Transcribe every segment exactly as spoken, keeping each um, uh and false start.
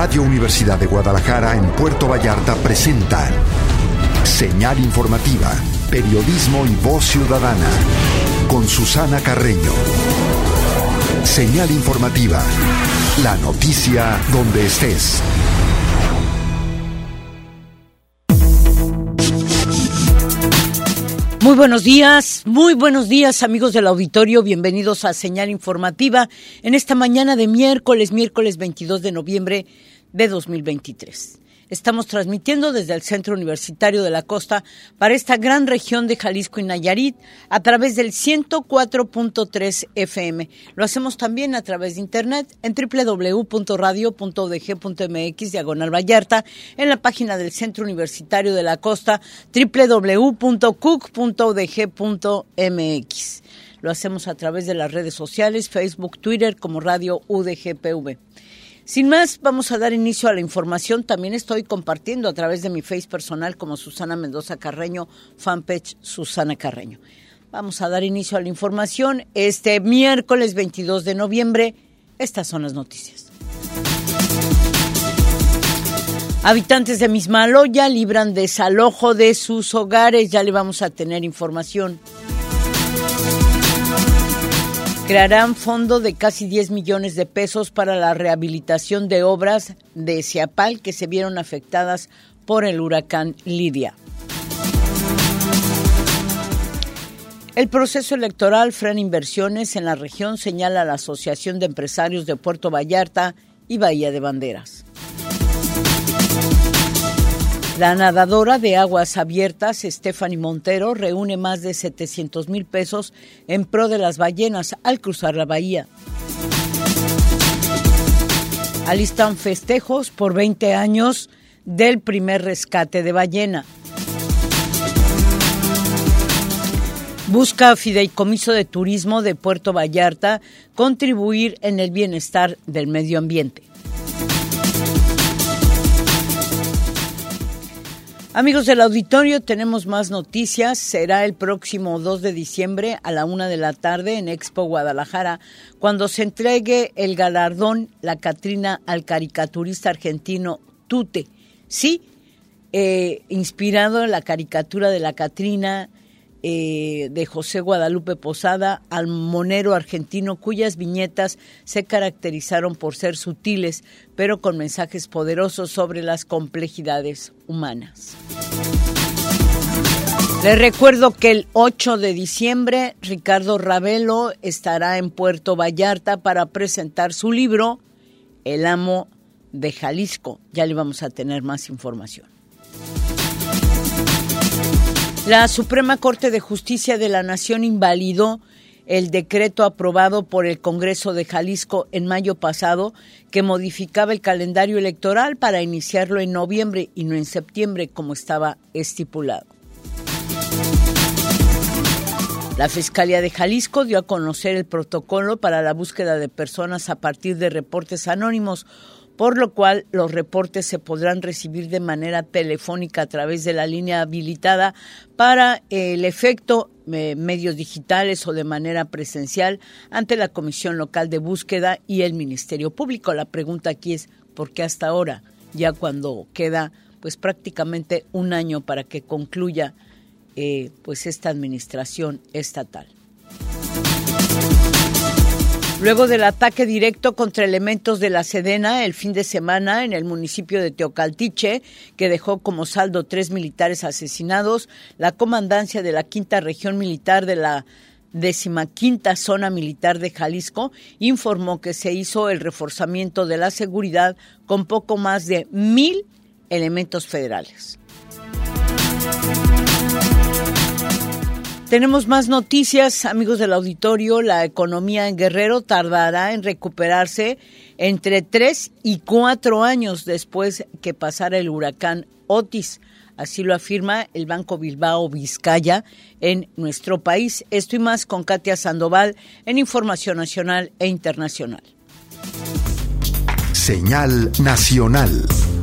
Radio Universidad de Guadalajara en Puerto Vallarta presentan Señal Informativa, periodismo y voz ciudadana, con Susana Carreño. Señal Informativa, la noticia donde estés. Muy buenos días, muy buenos días amigos del auditorio, bienvenidos a Señal Informativa en esta mañana de miércoles, miércoles veintidós de noviembre de dos mil veintitrés. Estamos transmitiendo desde el Centro Universitario de la Costa para esta gran región de Jalisco y Nayarit a través del ciento cuatro punto tres F M. Lo hacemos también a través de internet en doble u doble u doble u punto radio punto u d g punto m x diagonal Vallarta, en la página del Centro Universitario de la Costa doble u doble u doble u punto c u c punto u d g punto m x. Lo hacemos a través de las redes sociales, Facebook, Twitter como Radio U D G P V. Sin más, vamos a dar inicio a la información. También estoy compartiendo a través de mi Face personal como Susana Mendoza Carreño, fanpage Susana Carreño. Vamos a dar inicio a la información. Este miércoles veintidós de noviembre, estas son las noticias. Habitantes de Mismaloya libran desalojo de sus hogares. Ya le vamos a tener información. Crearán fondo de casi diez millones de pesos para la rehabilitación de obras de Ciapal que se vieron afectadas por el huracán Lidia. El proceso electoral frena inversiones en la región, señala la Asociación de Empresarios de Puerto Vallarta y Bahía de Banderas. La nadadora de aguas abiertas, Stephanie Montero, reúne más de setecientos mil pesos en pro de las ballenas al cruzar la bahía. Alistan festejos por veinte años del primer rescate de ballena. Busca Fideicomiso de Turismo de Puerto Vallarta contribuir en el bienestar del medio ambiente. Amigos del auditorio, tenemos más noticias. Será el próximo dos de diciembre a la una de la tarde en Expo Guadalajara, cuando se entregue el galardón La Catrina al caricaturista argentino Tute. Sí, eh, inspirado en la caricatura de La Catrina eh, de José Guadalupe Posada, al monero argentino cuyas viñetas se caracterizaron por ser sutiles, pero con mensajes poderosos sobre las complejidades humanas. Les recuerdo que el ocho de diciembre Ricardo Ravelo estará en Puerto Vallarta para presentar su libro El amo de Jalisco. Ya le vamos a tener más información. La Suprema Corte de Justicia de la Nación invalidó el decreto aprobado por el Congreso de Jalisco en mayo pasado que modificaba el calendario electoral para iniciarlo en noviembre y no en septiembre como estaba estipulado. La Fiscalía de Jalisco dio a conocer el protocolo para la búsqueda de personas a partir de reportes anónimos, por lo cual los reportes se podrán recibir de manera telefónica a través de la línea habilitada para el efecto eh, medios digitales o de manera presencial ante la Comisión Local de Búsqueda y el Ministerio Público. La pregunta aquí es, ¿por qué hasta ahora, ya cuando queda pues prácticamente un año para que concluya eh, pues esta administración estatal? Luego del ataque directo contra elementos de la Sedena el fin de semana en el municipio de Teocaltiche, que dejó como saldo tres militares asesinados, la comandancia de la Quinta Región Militar de la Decimaquinta Zona Militar de Jalisco informó que se hizo el reforzamiento de la seguridad con poco más de mil elementos federales. Tenemos más noticias, amigos del auditorio. La economía en Guerrero tardará en recuperarse entre tres y cuatro años después que pasara el huracán Otis. Así lo afirma el Banco Bilbao Vizcaya en nuestro país. Esto y más con Katia Sandoval en Información Nacional e Internacional. Señal Nacional.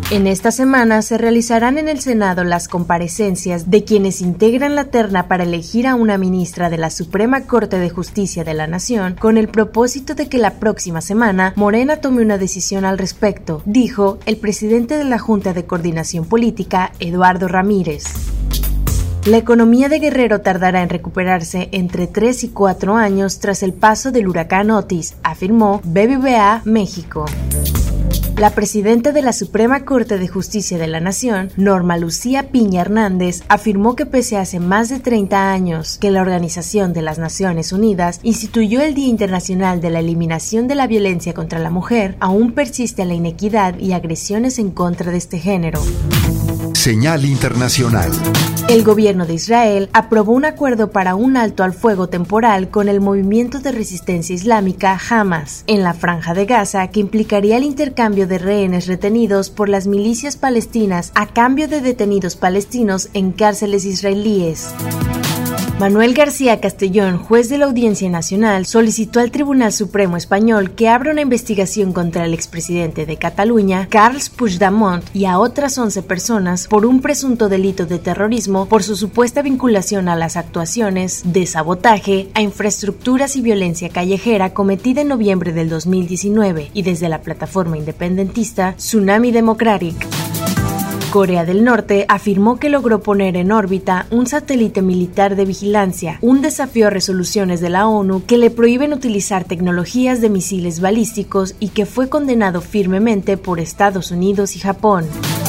En esta semana se realizarán en el Senado las comparecencias de quienes integran la terna para elegir a una ministra de la Suprema Corte de Justicia de la Nación, con el propósito de que la próxima semana Morena tome una decisión al respecto, dijo el presidente de la Junta de Coordinación Política, Eduardo Ramírez. La economía de Guerrero tardará en recuperarse entre tres y cuatro años tras el paso del huracán Otis, afirmó B B V A México. La presidenta de la Suprema Corte de Justicia de la Nación, Norma Lucía Piña Hernández, afirmó que pese a hace más de treinta años que la Organización de las Naciones Unidas instituyó el Día Internacional de la Eliminación de la Violencia contra la Mujer, aún persiste la inequidad y agresiones en contra de este género. Señal internacional. El gobierno de Israel aprobó un acuerdo para un alto al fuego temporal con el movimiento de resistencia islámica Hamas en la Franja de Gaza, que implicaría el intercambio de rehenes retenidos por las milicias palestinas a cambio de detenidos palestinos en cárceles israelíes. Manuel García Castellón, juez de la Audiencia Nacional, solicitó al Tribunal Supremo Español que abra una investigación contra el expresidente de Cataluña, Carles Puigdemont, y a otras once personas por un presunto delito de terrorismo por su supuesta vinculación a las actuaciones de sabotaje a infraestructuras y violencia callejera cometida en noviembre del dos mil diecinueve y desde la plataforma independentista Tsunami Democratic. Corea del Norte afirmó que logró poner en órbita un satélite militar de vigilancia, un desafío a resoluciones de la ONU que le prohíben utilizar tecnologías de misiles balísticos y que fue condenado firmemente por Estados Unidos y Japón.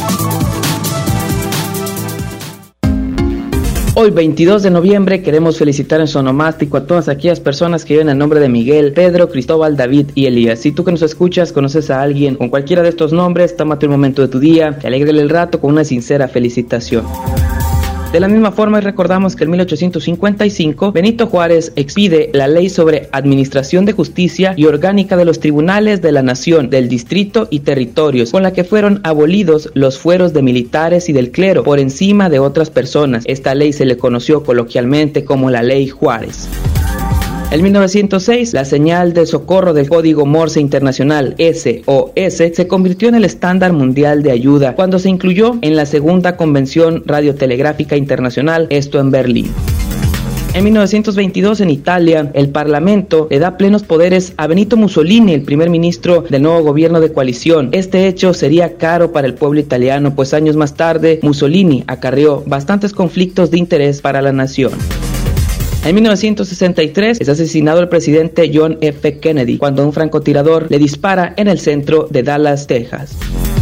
Hoy, veintidós de noviembre, queremos felicitar en su onomástico a todas aquellas personas que llevan el nombre de Miguel, Pedro, Cristóbal, David y Elías. Si tú que nos escuchas conoces a alguien con cualquiera de estos nombres, tómate un momento de tu día y alégrale el rato con una sincera felicitación. De la misma forma, recordamos que en mil ochocientos cincuenta y cinco, Benito Juárez expide la ley sobre administración de justicia y orgánica de los tribunales de la nación, del distrito y territorios, con la que fueron abolidos los fueros de militares y del clero por encima de otras personas. Esta ley se le conoció coloquialmente como la Ley Juárez. En mil novecientos seis, la señal de socorro del Código Morse Internacional S O S se convirtió en el estándar mundial de ayuda cuando se incluyó en la segunda Convención Radiotelegráfica Internacional, esto en Berlín. En mil novecientos veintidós, en Italia, el Parlamento le da plenos poderes a Benito Mussolini, el primer ministro del nuevo gobierno de coalición. Este hecho sería caro para el pueblo italiano, pues años más tarde, Mussolini acarreó bastantes conflictos de interés para la nación. En mil novecientos sesenta y tres es asesinado el presidente John F. Kennedy cuando un francotirador le dispara en el centro de Dallas, Texas.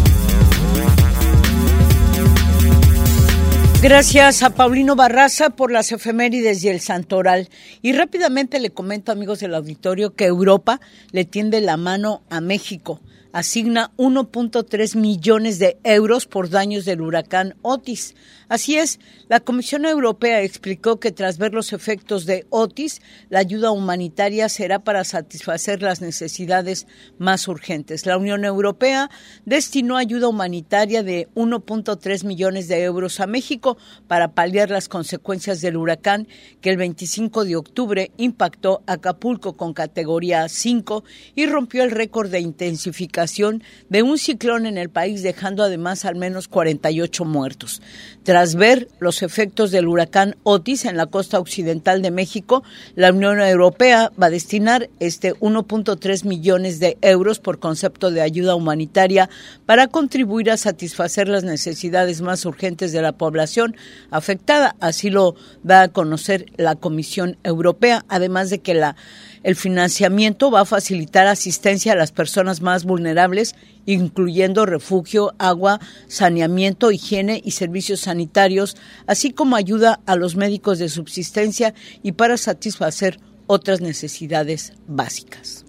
Gracias a Paulino Barraza por las efemérides y el santoral. Y rápidamente le comento, amigos del auditorio, que Europa le tiende la mano a México. Asigna uno punto tres millones de euros por daños del huracán Otis. Así es, la Comisión Europea explicó que tras ver los efectos de Otis, la ayuda humanitaria será para satisfacer las necesidades más urgentes. La Unión Europea destinó ayuda humanitaria de uno punto tres millones de euros a México para paliar las consecuencias del huracán que el veinticinco de octubre impactó Acapulco con categoría cinco y rompió el récord de intensificación de un ciclón en el país, dejando además al menos cuarenta y ocho muertos. Tras ver los efectos del huracán Otis en la costa occidental de México, la Unión Europea va a destinar este uno punto tres millones de euros por concepto de ayuda humanitaria para contribuir a satisfacer las necesidades más urgentes de la población afectada. Así lo da a conocer la Comisión Europea, además de que la El financiamiento va a facilitar asistencia a las personas más vulnerables, incluyendo refugio, agua, saneamiento, higiene y servicios sanitarios, así como ayuda a los médicos de subsistencia y para satisfacer otras necesidades básicas.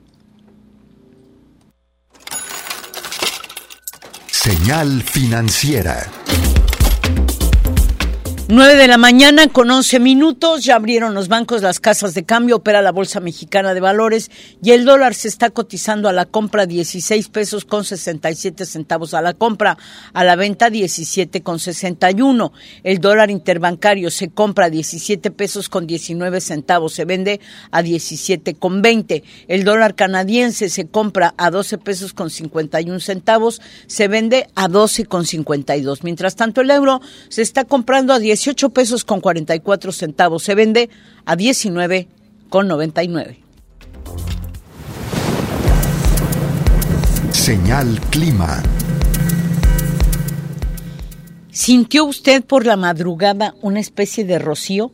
Señal financiera. nueve de la mañana con once minutos, ya abrieron los bancos, las casas de cambio, opera la Bolsa Mexicana de Valores y el dólar se está cotizando a la compra dieciséis pesos con sesenta y siete centavos a la compra, a la venta diecisiete con sesenta y uno. El dólar interbancario se compra a diecisiete pesos con diecinueve centavos, se vende a diecisiete con veinte. El dólar canadiense se compra a doce pesos con cincuenta y un centavos, se vende a doce con cincuenta y dos. Mientras tanto, el euro se está comprando a dieciocho pesos con cuarenta y cuatro centavos, se vende a diecinueve con noventa y nueve. Señal Clima. ¿Sintió usted por la madrugada una especie de rocío?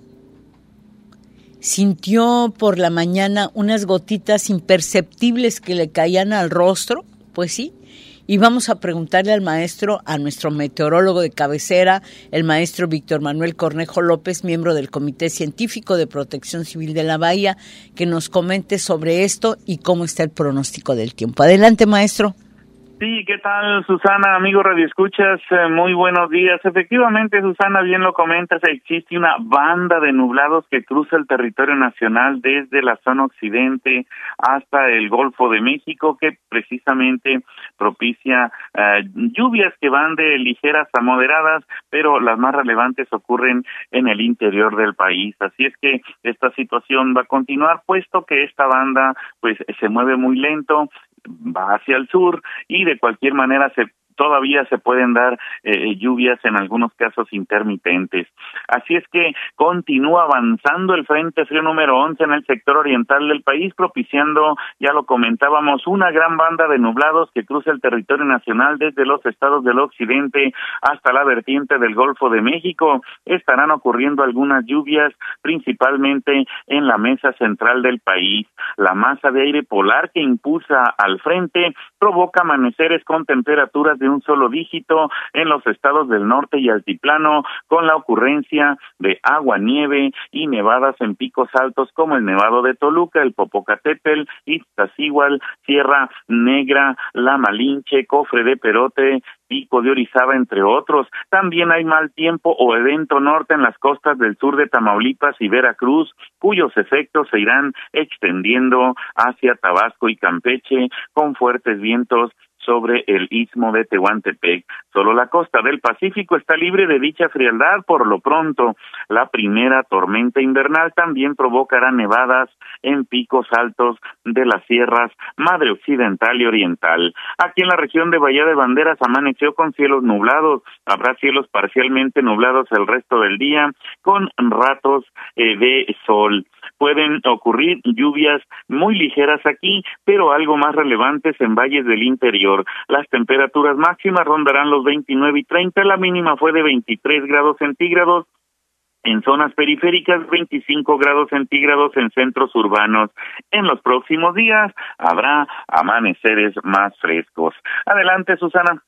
¿Sintió por la mañana unas gotitas imperceptibles que le caían al rostro? Pues sí. Y vamos a preguntarle al maestro, a nuestro meteorólogo de cabecera, el maestro Víctor Manuel Cornejo López, miembro del Comité Científico de Protección Civil de la Bahía, que nos comente sobre esto y cómo está el pronóstico del tiempo. Adelante, maestro. Sí, ¿qué tal, Susana? Amigo Radio Escuchas, eh, muy buenos días. Efectivamente, Susana, bien lo comentas, existe una banda de nublados que cruza el territorio nacional desde la zona occidente hasta el Golfo de México, que precisamente propicia eh, lluvias que van de ligeras a moderadas, pero las más relevantes ocurren en el interior del país. Así es que esta situación va a continuar, puesto que esta banda pues se mueve muy lento, va hacia el sur y de cualquier manera se todavía se pueden dar eh, lluvias en algunos casos intermitentes. Así es que continúa avanzando el Frente Frío número once en el sector oriental del país, propiciando, ya lo comentábamos, una gran banda de nublados que cruza el territorio nacional desde los estados del occidente hasta la vertiente del Golfo de México. Estarán ocurriendo algunas lluvias, principalmente en la mesa central del país. La masa de aire polar que impulsa al frente provoca amaneceres con temperaturas de un solo dígito en los estados del norte y altiplano, con la ocurrencia de agua, nieve y nevadas en picos altos como el Nevado de Toluca, el Popocatépetl, Iztaccíhuatl, Sierra Negra, La Malinche, Cofre de Perote, Pico de Orizaba, entre otros. También hay mal tiempo o evento norte en las costas del sur de Tamaulipas y Veracruz, cuyos efectos se irán extendiendo hacia Tabasco y Campeche, con fuertes vientos sobre el istmo de Tehuantepec. Solo la costa del Pacífico está libre de dicha frialdad. Por lo pronto, la primera tormenta invernal también provocará nevadas en picos altos de las sierras Madre Occidental y Oriental. Aquí en la región de Bahía de Banderas amaneció con cielos nublados. Habrá cielos parcialmente nublados el resto del día, con ratos eh, de sol. Pueden ocurrir lluvias muy ligeras aquí, pero algo más relevantes en valles del interior. Las temperaturas máximas rondarán los veintinueve y treinta, la mínima fue de veintitrés grados centígrados. En zonas periféricas, veinticinco grados centígrados en centros urbanos. En los próximos días habrá amaneceres más frescos. Adelante, Susana.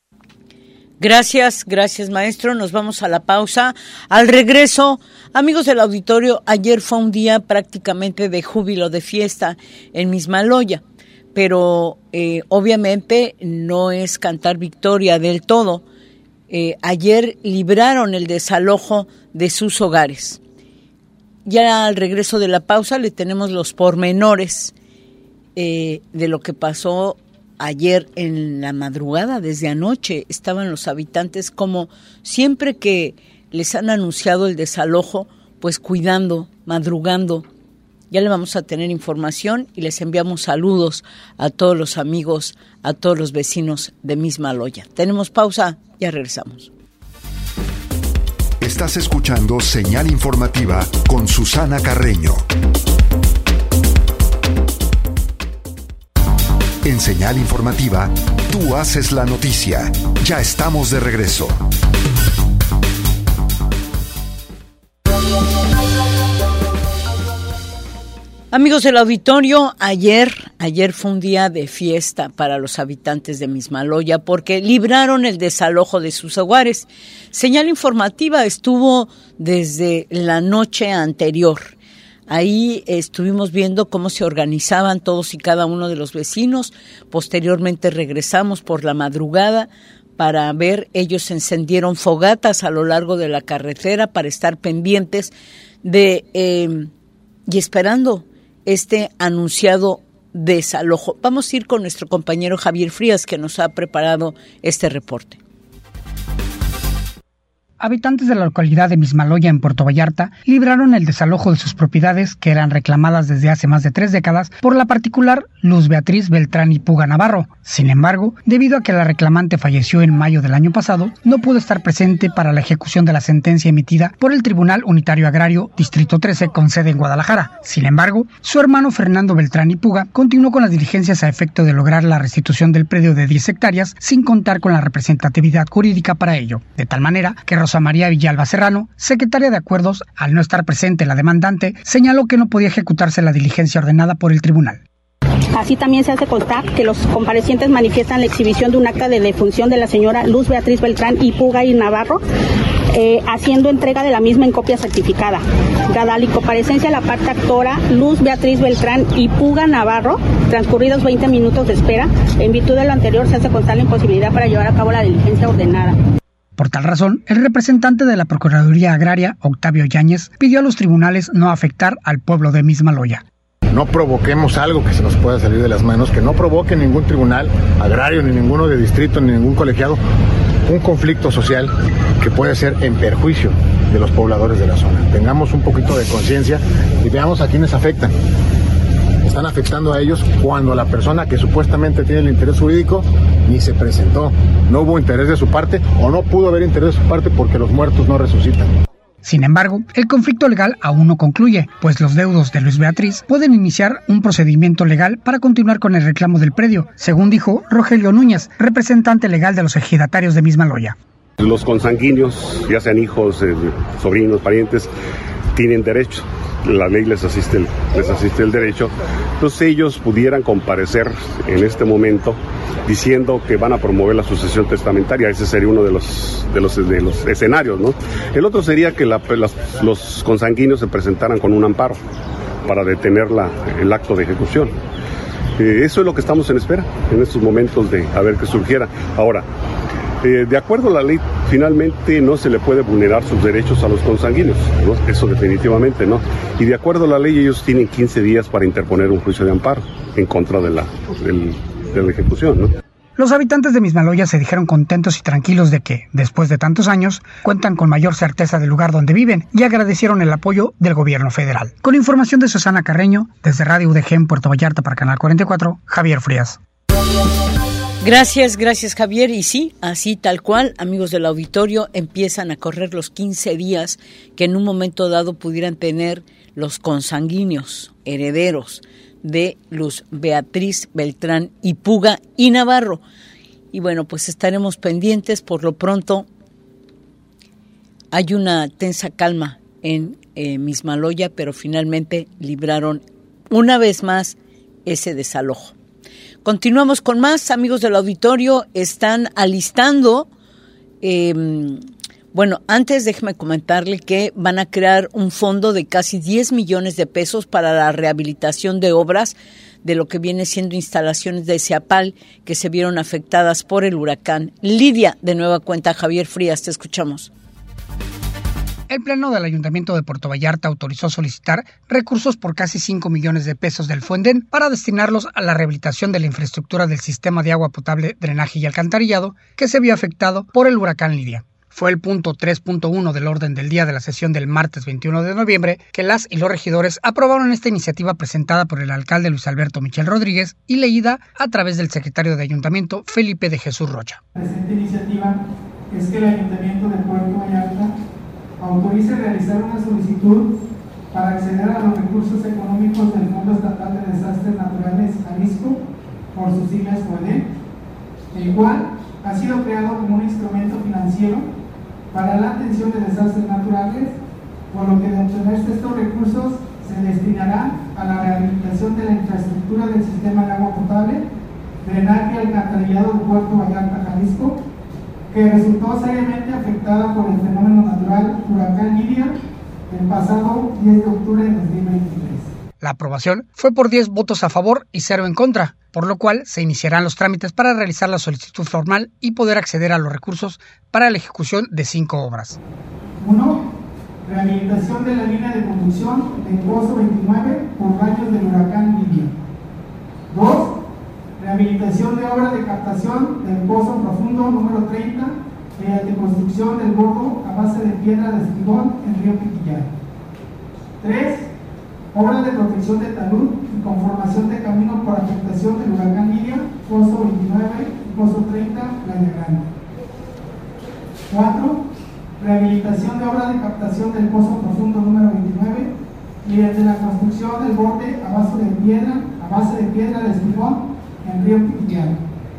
Gracias, gracias, maestro. Nos vamos a la pausa. Al regreso, amigos del auditorio, ayer fue un día prácticamente de júbilo, de fiesta en Mismaloya, pero eh, obviamente no es cantar victoria del todo. Eh, ayer libraron el desalojo de sus hogares. Ya al regreso de la pausa le tenemos los pormenores eh, de lo que pasó ayer en la madrugada, desde anoche. Estaban los habitantes, como siempre que les han anunciado el desalojo, pues cuidando, madrugando. Ya le vamos a tener información y les enviamos saludos a todos los amigos, a todos los vecinos de Mismaloya. Tenemos pausa, ya regresamos. Estás escuchando Señal Informativa con Susana Carreño. En Señal Informativa, tú haces la noticia. Ya estamos de regreso. Amigos del auditorio, ayer, ayer fue un día de fiesta para los habitantes de Mismaloya porque libraron el desalojo de sus hogares. Señal Informativa estuvo desde la noche anterior. Ahí estuvimos viendo cómo se organizaban todos y cada uno de los vecinos. Posteriormente regresamos por la madrugada para ver, ellos encendieron fogatas a lo largo de la carretera para estar pendientes de eh, y esperando este anunciado desalojo. Vamos a ir con nuestro compañero Javier Frías, que nos ha preparado este reporte. Habitantes de la localidad de Mismaloya, en Puerto Vallarta, libraron el desalojo de sus propiedades que eran reclamadas desde hace más de tres décadas por la particular Luz Beatriz Beltrán y Puga Navarro. Sin embargo, debido a que la reclamante falleció en mayo del año pasado, no pudo estar presente para la ejecución de la sentencia emitida por el Tribunal Unitario Agrario Distrito trece con sede en Guadalajara. Sin embargo, su hermano Fernando Beltrán y Puga continuó con las diligencias a efecto de lograr la restitución del predio de diez hectáreas sin contar con la representatividad jurídica para ello, de tal manera que Rosa María Villalba Serrano, secretaria de Acuerdos, al no estar presente la demandante, señaló que no podía ejecutarse la diligencia ordenada por el tribunal. Así también se hace constar que los comparecientes manifiestan la exhibición de un acta de defunción de la señora Luz Beatriz Beltrán y Puga y Navarro, eh, haciendo entrega de la misma en copia certificada. Dada la comparecencia de la parte actora Luz Beatriz Beltrán y Puga Navarro, transcurridos veinte minutos de espera, en virtud de lo anterior se hace constar la imposibilidad para llevar a cabo la diligencia ordenada. Por tal razón, el representante de la Procuraduría Agraria, Octavio Yáñez, pidió a los tribunales no afectar al pueblo de Mismaloya. No provoquemos algo que se nos pueda salir de las manos, que no provoque ningún tribunal agrario, ni ninguno de distrito, ni ningún colegiado, un conflicto social que puede ser en perjuicio de los pobladores de la zona. Tengamos un poquito de conciencia y veamos a quiénes afectan. Están afectando a ellos cuando la persona que supuestamente tiene el interés jurídico ni se presentó. No hubo interés de su parte o no pudo haber interés de su parte porque los muertos no resucitan. Sin embargo, el conflicto legal aún no concluye, pues los deudos de Luz Beatriz pueden iniciar un procedimiento legal para continuar con el reclamo del predio, según dijo Rogelio Núñez, representante legal de los ejidatarios de Mismaloya. Los consanguíneos, ya sean hijos, eh, sobrinos, parientes, tienen derecho. La ley les asiste, el, les asiste el derecho. Entonces ellos pudieran comparecer en este momento diciendo que van a promover la sucesión testamentaria. Ese sería uno de los de los, de los escenarios, ¿no? El otro sería que la, las, los consanguíneos se presentaran con un amparo para detener la, el acto de ejecución. Eh, eso es lo que estamos en espera en estos momentos de a ver qué surgiera. Ahora, Eh, de acuerdo a la ley, finalmente no se le puede vulnerar sus derechos a los consanguíneos, ¿no? Eso definitivamente no. Y de acuerdo a la ley, ellos tienen quince días para interponer un juicio de amparo en contra de la, del, de la ejecución, ¿no? Los habitantes de Mismaloya se dijeron contentos y tranquilos de que, después de tantos años, cuentan con mayor certeza del lugar donde viven y agradecieron el apoyo del gobierno federal. Con información de Susana Carreño, desde Radio U D G en Puerto Vallarta para Canal cuarenta y cuatro, Javier Frías. Gracias, gracias Javier. Y sí, así tal cual, amigos del auditorio, empiezan a correr los quince días que en un momento dado pudieran tener los consanguíneos herederos de Luz Beatriz Beltrán y Puga y Navarro. Y bueno, pues estaremos pendientes. Por lo pronto hay una tensa calma en eh, Mismaloya, pero finalmente libraron una vez más ese desalojo. Continuamos con más, amigos del auditorio. Están alistando, eh, bueno, antes déjeme comentarle que van a crear un fondo de casi diez millones de pesos para la rehabilitación de obras de lo que viene siendo instalaciones de Ciapal que se vieron afectadas por el huracán Lidia. De nueva cuenta, Javier Frías, te escuchamos. El Pleno del Ayuntamiento de Puerto Vallarta autorizó solicitar recursos por casi cinco millones de pesos del Fuenden para destinarlos a la rehabilitación de la infraestructura del sistema de agua potable, drenaje y alcantarillado que se vio afectado por el huracán Lidia. Fue el punto tres punto uno del orden del día de la sesión del martes veintiuno de noviembre que las y los regidores aprobaron esta iniciativa presentada por el alcalde Luis Alberto Michel Rodríguez y leída a través del secretario de Ayuntamiento Felipe de Jesús Rocha. La presente iniciativa es que el Ayuntamiento de Puerto Vallarta autorice realizar una solicitud para acceder a los recursos económicos del Fondo Estatal de Desastres Naturales Jalisco, por sus siglas FOEDEN, el cual ha sido creado como un instrumento financiero para la atención de desastres naturales, por lo que de obtenerse estos recursos se destinará a la rehabilitación de la infraestructura del sistema de agua potable, drenaje y alcantarillado de Puerto Vallarta, Jalisco, que resultó seriamente afectada por el fenómeno natural huracán Lidia el pasado diez de octubre de dos mil veintitrés. La aprobación fue por diez votos a favor y cero en contra, por lo cual se iniciarán los trámites para realizar la solicitud formal y poder acceder a los recursos para la ejecución de cinco obras. uno. Rehabilitación de la línea de conducción en Pozo veintinueve por daños del huracán Lidia. dos. Rehabilitación de obra de captación del Pozo Profundo número treinta mediante construcción del bordo a base de piedra de espigón en Río Piquillay. tres. Obras de protección de talud y conformación de camino por afectación del huracán Lidia, Pozo veintinueve y Pozo treinta, Playa Grande. cuatro. Rehabilitación de obra de captación del Pozo Profundo número veintinueve mediante la construcción del borde a base de piedra, a base de piedra de espigón en Río Piquillay.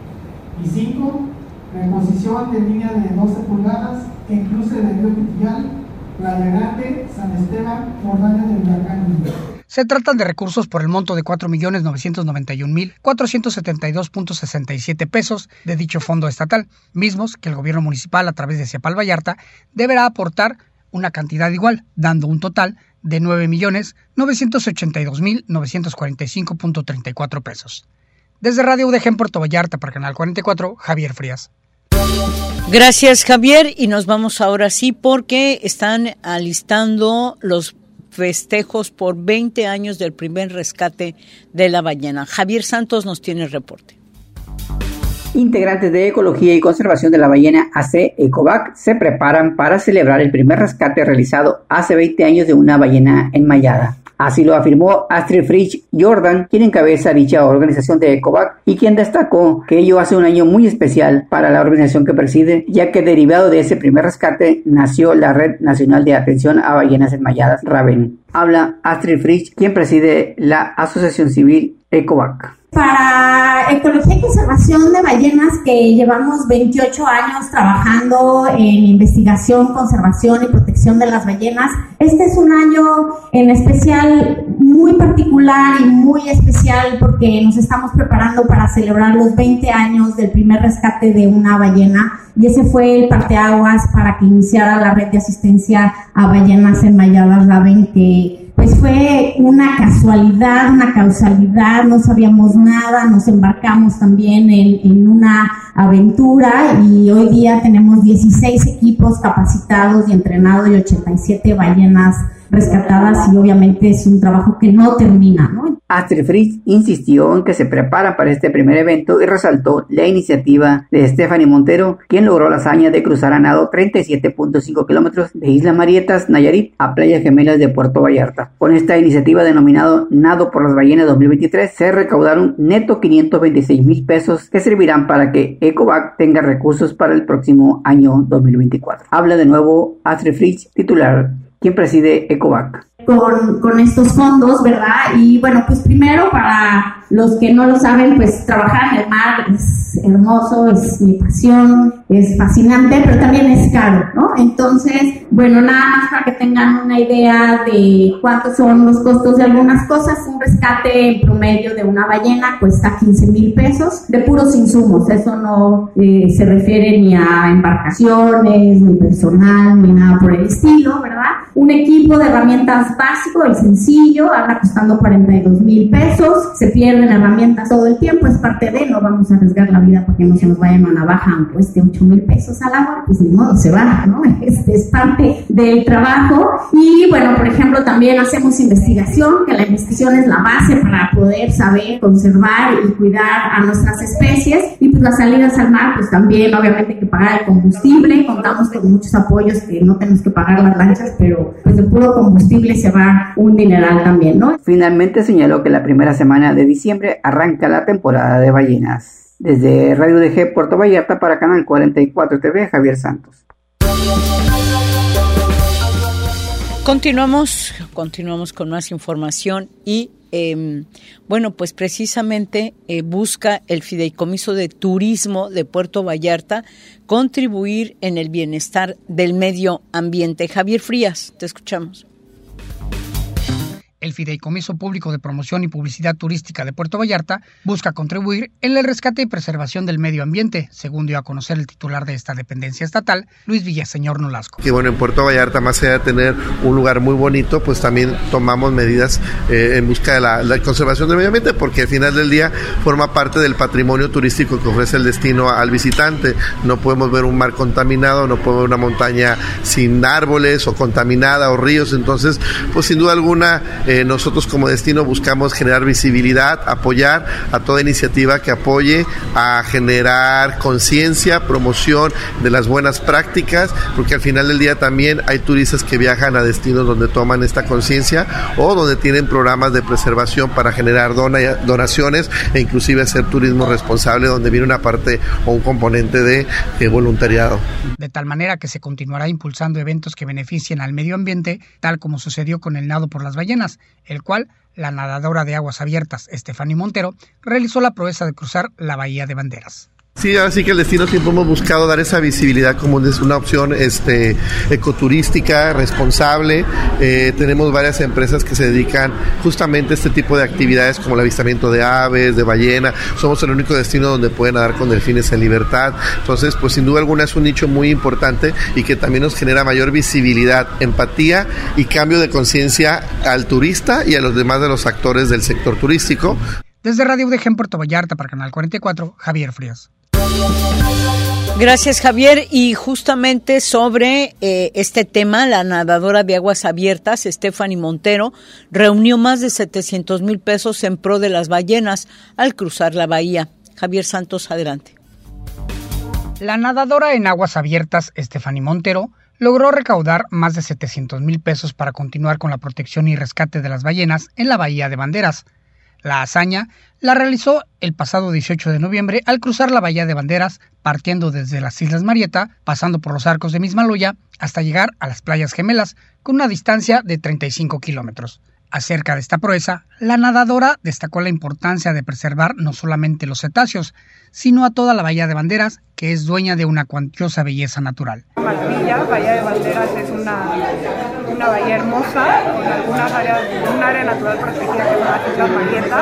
Y cinco. Reposición de línea de doce pulgadas en cruce de Río Piquillay, Playa Grande, San Esteban, por daño del huracán Lidia. Se tratan de recursos por el monto de cuatro millones novecientos noventa y un mil cuatrocientos setenta y dos punto sesenta y siete pesos de dicho fondo estatal, mismos que el gobierno municipal a través de Ciapal Vallarta deberá aportar una cantidad igual, dando un total de nueve millones novecientos ochenta y dos mil novecientos cuarenta y cinco punto treinta y cuatro pesos. Desde Radio U D G en Puerto Vallarta para Canal cuarenta y cuatro, Javier Frías. Gracias, Javier, y nos vamos ahora sí porque están alistando los festejos por veinte años del primer rescate de la ballena. Javier Santos nos tiene el reporte. Integrantes de Ecología y Conservación de la Ballena A C ECOBAC se preparan para celebrar el primer rescate realizado hace veinte años de una ballena enmayada. Así lo afirmó Astrid Fritsch Jordan, quien encabeza dicha organización de ECOBAC y quien destacó que ello hace un año muy especial para la organización que preside, ya que derivado de ese primer rescate nació la Red Nacional de Atención a Ballenas Enmayadas, RABEN. Habla Astrid Fritsch, quien preside la Asociación Civil ECOBAC. Para Ecología y Conservación de Ballenas, que llevamos veintiocho años trabajando en investigación, conservación y protección de las ballenas, este es un año en especial muy particular y muy especial porque nos estamos preparando para celebrar los veinte años del primer rescate de una ballena, y ese fue el parteaguas para que iniciara la red de asistencia a ballenas enmayadas RABEN, que pues fue una casualidad, una causalidad, no sabíamos nada, nos embarcamos también en, en una aventura y hoy día tenemos dieciséis equipos capacitados y entrenados y ochenta y siete ballenas rescatadas, y obviamente es un trabajo que no termina, ¿no? Astrid Fritsch insistió en que se prepara para este primer evento y resaltó la iniciativa de Stephanie Montero, quien logró la hazaña de cruzar a nado treinta y siete punto cinco kilómetros de Isla Marietas, Nayarit, a Playas Gemelas de Puerto Vallarta. Con esta iniciativa denominado Nado por las Ballenas dos mil veintitrés, se recaudaron neto quinientos veintiséis mil pesos que servirán para que ECOBAC tenga recursos para el próximo año dos mil veinticuatro. Habla de nuevo Astrid Fritsch, titular, quien preside ECOBAC. Con, con estos fondos, ¿verdad? Y bueno, pues primero, para los que no lo saben, pues trabajar en el mar es hermoso, es mi pasión, es fascinante, pero también es caro, ¿no? Entonces, bueno, nada más para que tengan una idea de cuántos son los costos de algunas cosas. Un rescate en promedio de una ballena cuesta quince mil pesos de puros insumos. Eso no eh, se refiere ni a embarcaciones, ni personal, ni nada por el estilo, ¿verdad? Un equipo de herramientas básico y sencillo anda costando cuarenta y dos mil pesos. Se pierden herramientas todo el tiempo, es parte de, no vamos a arriesgar la vida para que no se nos vaya una navaja aunque cueste ocho mil pesos al agua, pues ni modo, se va, ¿no? Este es parte del trabajo. Y bueno, por ejemplo, también hacemos investigación, que la investigación es la base para poder saber conservar y cuidar a nuestras especies. Y pues las salidas al mar, pues también obviamente hay que pagar el combustible. Contamos con muchos apoyos que no tenemos que pagar las lanchas, pero pues de puro combustible se va un dineral también, ¿no? Finalmente señaló que la primera semana de diciembre arranca la temporada de ballenas. Desde Radio U D G Puerto Vallarta para Canal cuarenta y cuatro T V, Javier Santos. Continuamos, continuamos con más información y eh, bueno, pues precisamente eh, busca el Fideicomiso de Turismo de Puerto Vallarta contribuir en el bienestar del medio ambiente. Javier Frías, te escuchamos. El el Fideicomiso Público de Promoción y Publicidad Turística de Puerto Vallarta busca contribuir en el rescate y preservación del medio ambiente, según dio a conocer el titular de esta dependencia estatal, Luis Villaseñor Nolasco. Que bueno, en Puerto Vallarta, más allá de tener un lugar muy bonito, pues también tomamos medidas eh, en busca de la, la conservación del medio ambiente, porque al final del día forma parte del patrimonio turístico que ofrece el destino al visitante. No podemos ver un mar contaminado, no podemos ver una montaña sin árboles o contaminada o ríos. Entonces, pues sin duda alguna, eh, nosotros como destino buscamos generar visibilidad, apoyar a toda iniciativa que apoye a generar conciencia, promoción de las buenas prácticas, porque al final del día también hay turistas que viajan a destinos donde toman esta conciencia o donde tienen programas de preservación para generar dona, donaciones e inclusive hacer turismo responsable, donde viene una parte o un componente de, de voluntariado. De tal manera que se continuará impulsando eventos que beneficien al medio ambiente, tal como sucedió con el nado por las ballenas, el cual la nadadora de aguas abiertas, Estefany Montero, realizó la proeza de cruzar la Bahía de Banderas. Sí, así que el destino siempre hemos buscado dar esa visibilidad como una opción este, ecoturística, responsable. Eh, tenemos varias empresas que se dedican justamente a este tipo de actividades como el avistamiento de aves, de ballena. Somos el único destino donde pueden nadar con delfines en libertad. Entonces, pues sin duda alguna es un nicho muy importante y que también nos genera mayor visibilidad, empatía y cambio de conciencia al turista y a los demás de los actores del sector turístico. Desde Radio U D G en Puerto Vallarta para Canal cuarenta y cuatro, Javier Frías. Gracias, Javier. Y justamente sobre eh, este tema, la nadadora de aguas abiertas, Estefany Montero, reunió más de setecientos mil pesos en pro de las ballenas al cruzar la bahía. Javier Santos, adelante. La nadadora en aguas abiertas, Estefany Montero, logró recaudar más de setecientos mil pesos para continuar con la protección y rescate de las ballenas en la Bahía de Banderas. La hazaña la realizó el pasado dieciocho de noviembre al cruzar la Bahía de Banderas, partiendo desde las Islas Marietta, pasando por los arcos de Mismaloya, hasta llegar a las Playas Gemelas, con una distancia de treinta y cinco kilómetros. Acerca de esta proeza, la nadadora destacó la importancia de preservar no solamente los cetáceos, sino a toda la Bahía de Banderas, que es dueña de una cuantiosa belleza natural. Maravilla, Bahía de Banderas es una, una bahía hermosa, con algunas áreas, un área natural protegida que es la Isla Marietta.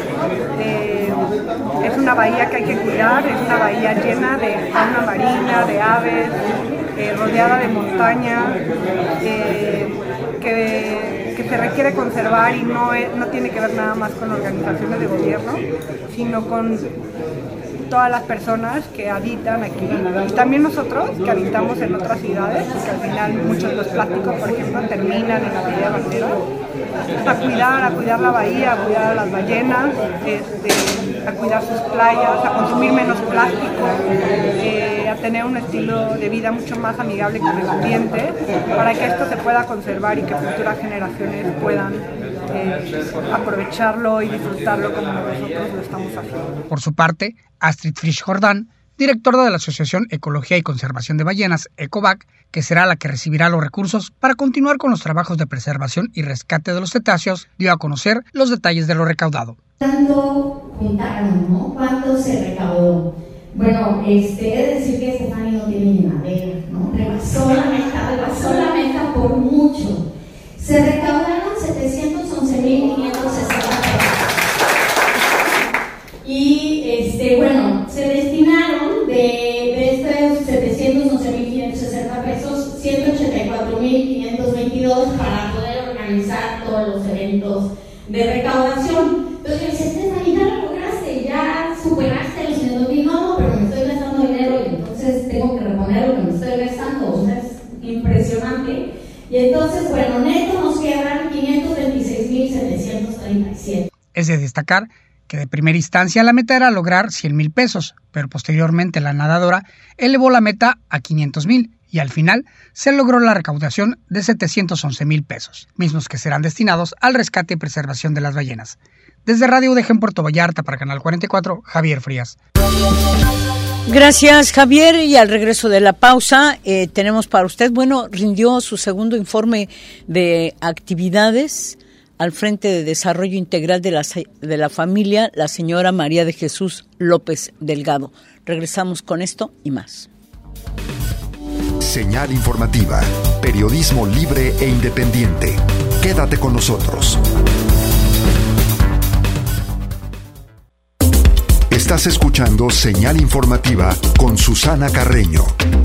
Eh, es una bahía que hay que cuidar, es una bahía llena de fauna marina, de aves, eh, rodeada de montaña, eh, que, que se requiere conservar y no, es, no tiene que ver nada más con organizaciones de gobierno, sino con todas las personas que habitan aquí y también nosotros que habitamos en otras ciudades, porque al final muchos de los plásticos, por ejemplo, terminan en la Bahía de Banderas. A cuidar, a cuidar la bahía, a cuidar a las ballenas, este, a cuidar sus playas, a consumir menos plástico, eh, a tener un estilo de vida mucho más amigable con el ambiente, para que esto se pueda conservar y que futuras generaciones puedan eh, aprovecharlo y disfrutarlo como nosotros lo estamos haciendo. Por su parte, Astrid Frisch Jordán, directora de la Asociación Ecología y Conservación de Ballenas, ECOBAC, que será la que recibirá los recursos para continuar con los trabajos de preservación y rescate de los cetáceos, dio a conocer los detalles de lo recaudado. ¿Cuánto juntaron, no? ¿Cuánto se recaudó? Bueno, este, he de decir que Estefany no tiene ni madera, ¿no? Rebasó la meta, rebasó la meta por mucho. Se recaudaron setecientos once mil quinientos sesenta pesos. Y, este, bueno, se destinaron de, de estos setecientos once mil quinientos sesenta pesos, ciento ochenta y cuatro mil quinientos veintidós para poder organizar todos los eventos de recaudación. Entonces yo decía, Estefany, ya lo lograste, ya superaste los ciento mil, no, pero me estoy gastando dinero y entonces tengo que reponer lo que me estoy gastando, o sea, es impresionante. Y entonces, bueno, neto nos quedan quinientos veintiséis mil setecientos treinta y siete. Es de destacar que de primera instancia la meta era lograr cien mil pesos, pero posteriormente la nadadora elevó la meta a quinientos mil y al final se logró la recaudación de setecientos once mil pesos, mismos que serán destinados al rescate y preservación de las ballenas. Desde Radio U D G en Puerto Vallarta para Canal cuarenta y cuatro, Javier Frías. Gracias, Javier. Y al regreso de la pausa, eh, tenemos para usted, bueno, rindió su segundo informe de actividades al Frente de Desarrollo Integral de la, de la Familia, la señora María de Jesús López Delgado. Regresamos con esto y más. Señal informativa, periodismo libre e independiente. Quédate con nosotros. Estás escuchando Señal Informativa con Susana Carreño.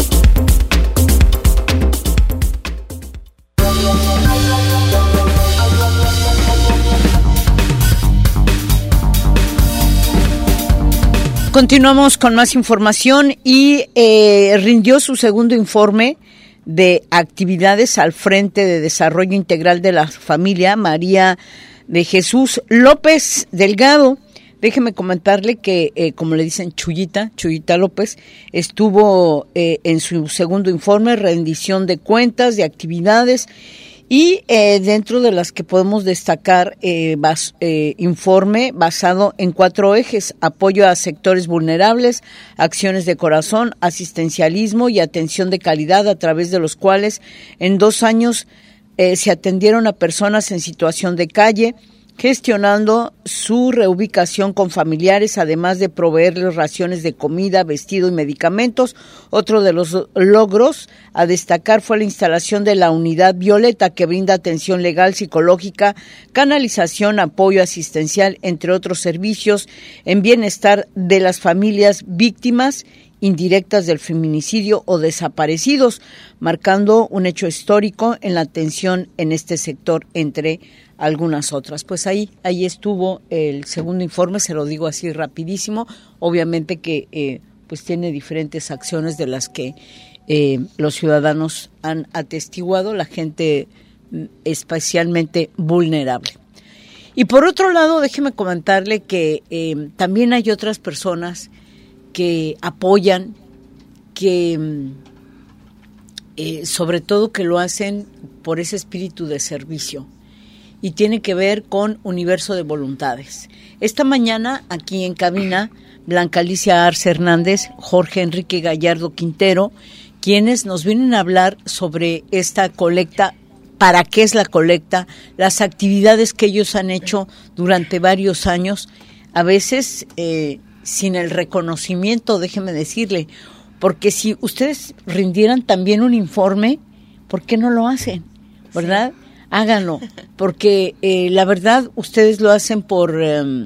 Continuamos con más información y eh, rindió su segundo informe de actividades al Frente de Desarrollo Integral de la Familia, María de Jesús López Delgado. Déjeme comentarle que, eh, como le dicen, Chuyita, Chuyita López, estuvo eh, en su segundo informe, rendición de cuentas, de actividades, y eh, dentro de las que podemos destacar, eh, bas, eh, informe basado en cuatro ejes: apoyo a sectores vulnerables, acciones de corazón, asistencialismo y atención de calidad, a través de los cuales en dos años eh, se atendieron a personas en situación de calle, gestionando su reubicación con familiares, además de proveerles raciones de comida, vestido y medicamentos. Otro de los logros a destacar fue la instalación de la Unidad Violeta, que brinda atención legal, psicológica, canalización, apoyo asistencial, entre otros servicios, en bienestar de las familias víctimas indirectas del feminicidio o desaparecidos, marcando un hecho histórico en la atención en este sector, entre algunas otras. Pues ahí ahí estuvo el segundo informe, se lo digo así rapidísimo. Obviamente que eh, pues tiene diferentes acciones de las que eh, los ciudadanos han atestiguado, la gente especialmente vulnerable. Y por otro lado, déjeme comentarle que eh, también hay otras personas que apoyan, que eh, sobre todo que lo hacen por ese espíritu de servicio, y tiene que ver con Universo de Voluntades. Esta mañana, aquí en cabina, Blanca Alicia Arce Hernández, Jorge Enrique Gallardo Quintero, quienes nos vienen a hablar sobre esta colecta, para qué es la colecta, las actividades que ellos han hecho durante varios años, a veces eh, sin el reconocimiento, déjeme decirle, porque si ustedes rindieran también un informe, ¿por qué no lo hacen? ¿Verdad? Sí. Háganlo, porque eh, la verdad ustedes lo hacen por, um,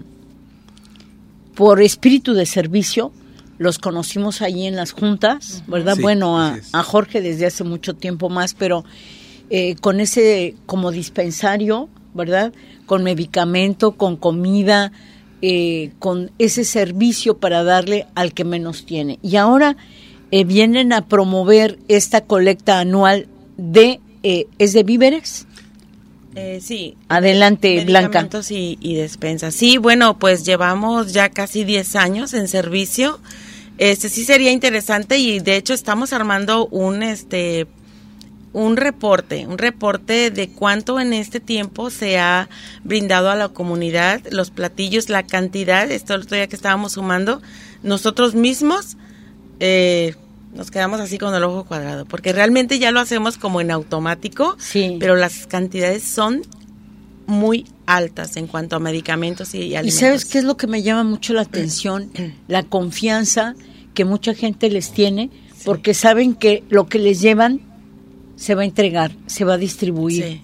por espíritu de servicio. Los conocimos allí en las juntas, ¿verdad? Sí, bueno, a, a Jorge desde hace mucho tiempo más, pero eh, con ese como dispensario, ¿verdad? Con medicamento, con comida, eh, con ese servicio para darle al que menos tiene. Y ahora eh, vienen a promover esta colecta anual de, eh, ¿es de víveres? Eh, sí. Adelante, Blanca. Medicamentos y, y despensas. Sí, bueno, pues llevamos ya casi diez años en servicio. Este sí sería interesante, y de hecho estamos armando un este un reporte, un reporte de cuánto en este tiempo se ha brindado a la comunidad, los platillos, la cantidad. Esto el otro día que estábamos sumando, nosotros mismos eh, nos quedamos así con el ojo cuadrado, porque realmente ya lo hacemos como en automático, sí, pero las cantidades son muy altas en cuanto a medicamentos y, y alimentos. ¿Y sabes qué es lo que me llama mucho la atención? La confianza que mucha gente les tiene, sí, porque saben que lo que les llevan se va a entregar, se va a distribuir. Sí.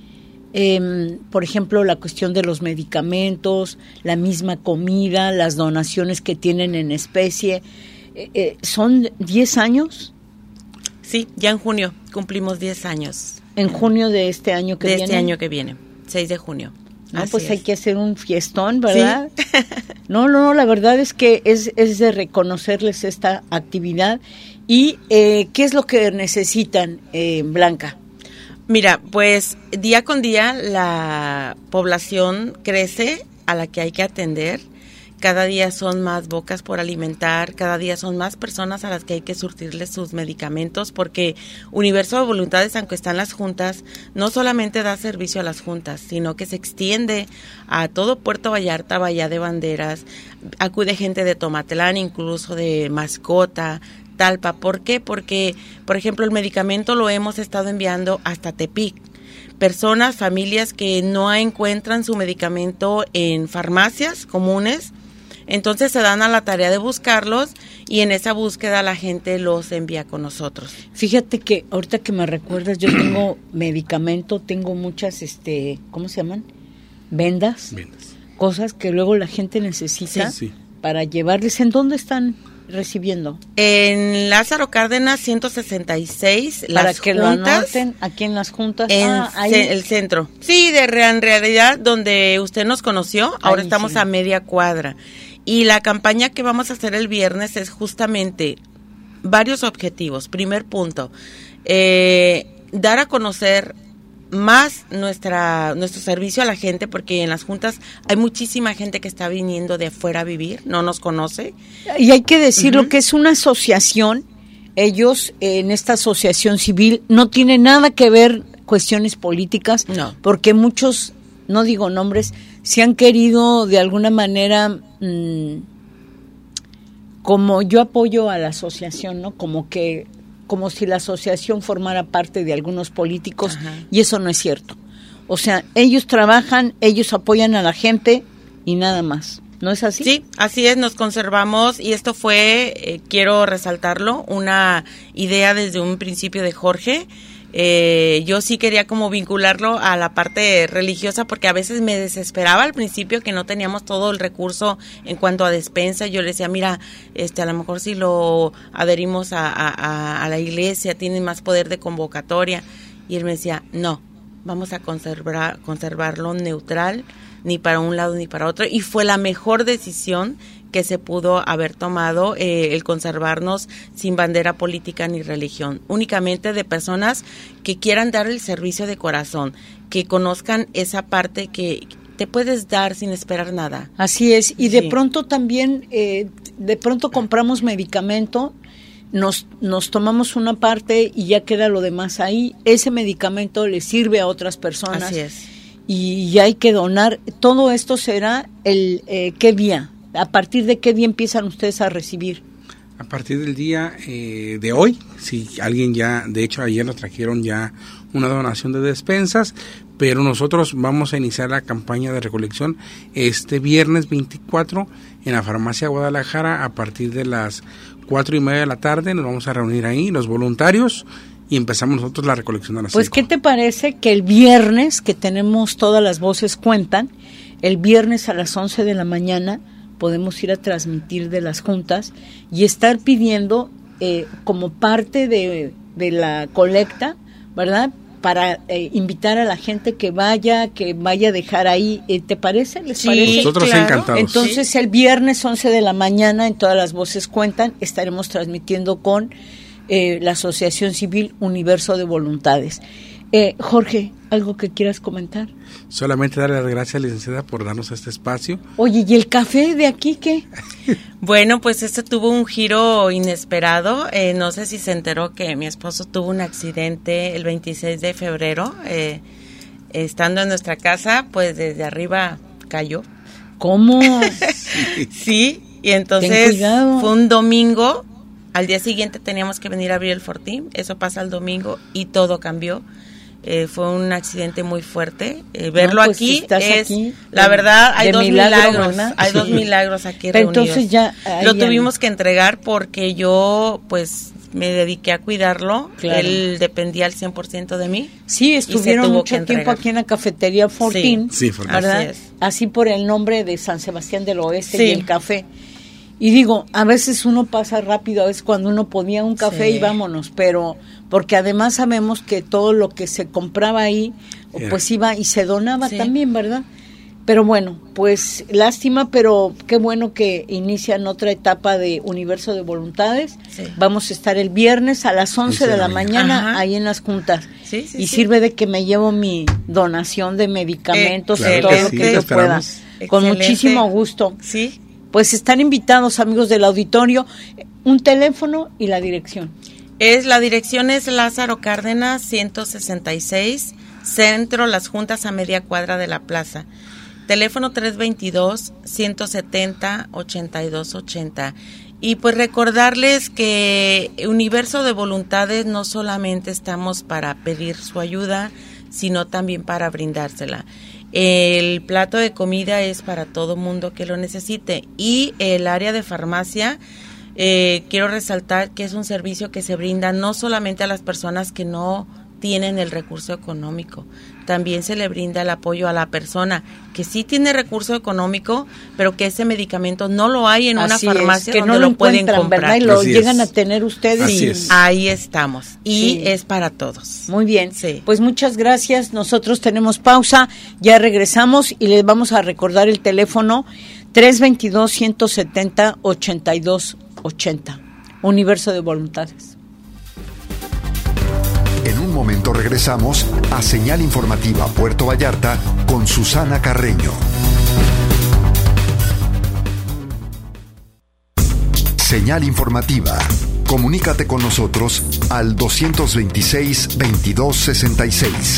Eh, por ejemplo, la cuestión de los medicamentos, la misma comida, las donaciones que tienen en especie. Eh, eh, ¿Son diez años? Sí, ya en junio cumplimos diez años. En junio de este año que de viene. De este año que viene, seis de junio. No, Así pues es. Hay que hacer un fiestón, ¿verdad? Sí. No, no, no, la verdad es que es, es de reconocerles esta actividad. ¿Y eh, qué es lo que necesitan, eh, Blanca? Mira, pues día con día la población crece a la que hay que atender. Cada día son más bocas por alimentar, cada día son más personas a las que hay que surtirles sus medicamentos, porque Universo de Voluntades, aunque están las juntas, no solamente da servicio a las juntas, sino que se extiende a todo Puerto Vallarta, Bahía de Banderas, acude gente de Tomatlán, incluso de Mascota, Talpa. ¿Por qué? Porque, por ejemplo, el medicamento lo hemos estado enviando hasta Tepic. Personas, familias que no encuentran su medicamento en farmacias comunes, Entonces se dan a la tarea de buscarlos y en esa búsqueda la gente los envía con nosotros. Fíjate que ahorita que me recuerdas, yo tengo medicamento, tengo muchas, este, ¿cómo se llaman? Vendas, Vendas. Cosas que luego la gente necesita Sí, sí. para llevarles. ¿En dónde están recibiendo? En Lázaro Cárdenas ciento sesenta y seis, Para las que juntas, lo anoten aquí en las juntas. en Ah, ahí. ce- el centro. Sí, de re- en realidad donde usted nos conoció, ahora Ahí, estamos sí. a media cuadra. Y la campaña que vamos a hacer el viernes es justamente varios objetivos. Primer punto, eh, dar a conocer más nuestra nuestro servicio a la gente, porque en las juntas hay muchísima gente que está viniendo de afuera a vivir, no nos conoce. Y hay que decirlo, que es una asociación. Ellos, eh, en esta asociación civil, no tiene nada que ver cuestiones políticas, No. porque muchos, no digo nombres, se han querido de alguna manera, mmm, como yo apoyo a la asociación, ¿no? Como que, como si la asociación formara parte de algunos políticos, Ajá. y eso no es cierto. O sea, ellos trabajan, ellos apoyan a la gente y nada más. ¿No es así? Sí, así es, nos conservamos y esto fue, eh, quiero resaltarlo, una idea desde un principio de Jorge. Eh, yo sí quería como vincularlo a la parte religiosa porque a veces me desesperaba al principio que no teníamos todo el recurso en cuanto a despensa. Yo le decía, mira, este a lo mejor si lo adherimos a, a, a la iglesia tiene más poder de convocatoria. Y él me decía, no, vamos a conservar, conservarlo neutral, ni para un lado ni para otro, y fue la mejor decisión que se pudo haber tomado, eh, el conservarnos sin bandera política ni religión, únicamente de personas que quieran dar el servicio de corazón, que conozcan esa parte que te puedes dar sin esperar nada. Así es, y de Sí. pronto también, eh, de pronto compramos medicamento, nos, nos tomamos una parte y ya queda lo demás ahí, ese medicamento le sirve a otras personas. Así es. Y hay que donar. Todo esto será el eh, ¿qué día? ¿A partir de qué día empiezan ustedes a recibir? A partir del día eh, de hoy, si alguien ya, de hecho ayer nos trajeron ya una donación de despensas, pero nosotros vamos a iniciar la campaña de recolección este viernes veinticuatro en la farmacia Guadalajara a partir de las cuatro y media de la tarde. Nos vamos a reunir ahí, los voluntarios, y empezamos nosotros la recolección a las Pues, cinco. ¿qué te parece que el viernes, que tenemos todas las voces cuentan, el viernes a las once de la mañana podemos ir a transmitir de las juntas y estar pidiendo eh, como parte de, de la colecta, ¿verdad?, para eh, invitar a la gente que vaya, que vaya a dejar ahí, eh, ¿te parece? ¿Les Sí, parece? Nosotros claro. encantados. Entonces, Sí. el viernes once de la mañana, en todas las voces cuentan, estaremos transmitiendo con eh, la Asociación Civil Universo de Voluntades. Eh, Jorge, ¿algo que quieras comentar? Solamente darle las gracias, licenciada, por darnos este espacio. Oye, ¿y el café de aquí qué? Bueno, pues esto tuvo un giro inesperado. Eh, no sé si se enteró que mi esposo tuvo un accidente el veintiséis de febrero. Eh, estando en nuestra casa, pues desde arriba cayó. ¿Cómo? Sí, y Ten entonces cuidado. fue un domingo. Al día siguiente teníamos que venir a abrir el Fortín. Eso pasa el domingo y todo cambió. Eh, fue un accidente muy fuerte. Eh, verlo No, pues, aquí estás es, aquí la de- verdad, hay de dos milagro, milagros, ¿verdad? hay dos Sí. milagros aquí Pero reunidos. entonces ya, ahí lo ya tuvimos que entregar porque yo, pues, me dediqué a cuidarlo. Claro. Él dependía al cien por ciento de mí. Sí, y se estuvieron tuvo mucho que tiempo entregar. aquí en la cafetería Fortín, Sí, sí, Fortín. ¿verdad? Así es. Así por el nombre de San Sebastián del Oeste Sí. y el café. Y digo, a veces uno pasa rápido, a veces cuando uno podía un café Sí. y vámonos, pero porque además sabemos que todo lo que se compraba ahí, Era. pues iba y se donaba Sí. también, ¿verdad? Pero bueno, pues lástima, pero qué bueno que inician otra etapa de Universo de Voluntades. Sí. Vamos a estar el viernes a las once de la mañana Ajá. ahí en las juntas. Sí, sí, y sí. sirve de que me llevo mi donación de medicamentos Eh, y claro todo que lo sí, que te yo pueda. esperamos. Con Excelente. muchísimo gusto. Sí. Pues están invitados, amigos del auditorio, un teléfono y la dirección. Es, la dirección es Lázaro Cárdenas ciento sesenta y seis, Centro, Las Juntas, a media cuadra de la plaza. Teléfono tres veintidós, ciento setenta, ochenta y dos ochenta. Y pues recordarles que Universo de Voluntades no solamente estamos para pedir su ayuda, sino también para brindársela. El plato de comida es para todo mundo que lo necesite. Y el área de farmacia, eh, quiero resaltar que es un servicio que se brinda no solamente a las personas que no tienen el recurso económico, también se le brinda el apoyo a la persona que sí tiene recurso económico, pero que ese medicamento no lo hay en Así una farmacia es, que donde no lo, lo pueden comprar. ¿verdad? Y lo Así llegan es. a tener ustedes. Sí, y ahí estamos. Y Sí. es para todos. Muy bien, sí. Pues muchas gracias. Nosotros tenemos pausa, ya regresamos y les vamos a recordar el teléfono tres dos dos, uno siete cero, ocho dos ocho cero. Universo de Voluntades. En un momento regresamos a Señal Informativa Puerto Vallarta con Susana Carreño. Señal Informativa. Comunícate con nosotros al dos veintiséis, veintidós sesenta y seis.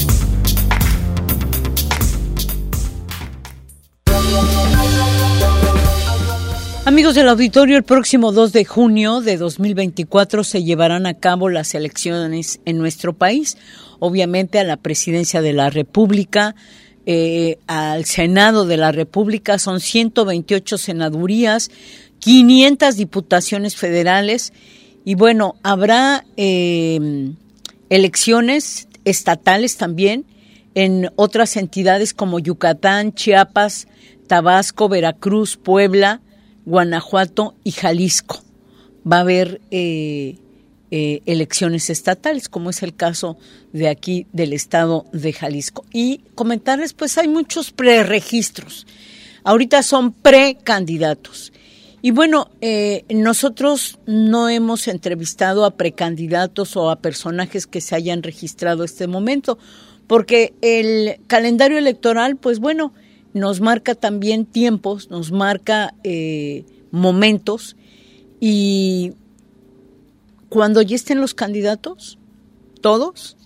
Amigos del auditorio, el próximo dos de junio de dos mil veinticuatro se llevarán a cabo las elecciones en nuestro país, obviamente a la presidencia de la República, eh, al Senado de la República, son ciento veintiocho senadurías, quinientas diputaciones federales y bueno, habrá eh, elecciones estatales también en otras entidades como Yucatán, Chiapas, Tabasco, Veracruz, Puebla, Guanajuato y Jalisco. Va a haber eh, eh, elecciones estatales, como es el caso de aquí del estado de Jalisco. Y comentarles, pues hay muchos preregistros. Ahorita son precandidatos. Y bueno, eh, nosotros no hemos entrevistado a precandidatos o a personajes que se hayan registrado este momento, porque el calendario electoral, pues bueno, nos marca también tiempos, nos marca eh, momentos y cuando ya estén los candidatos, todos,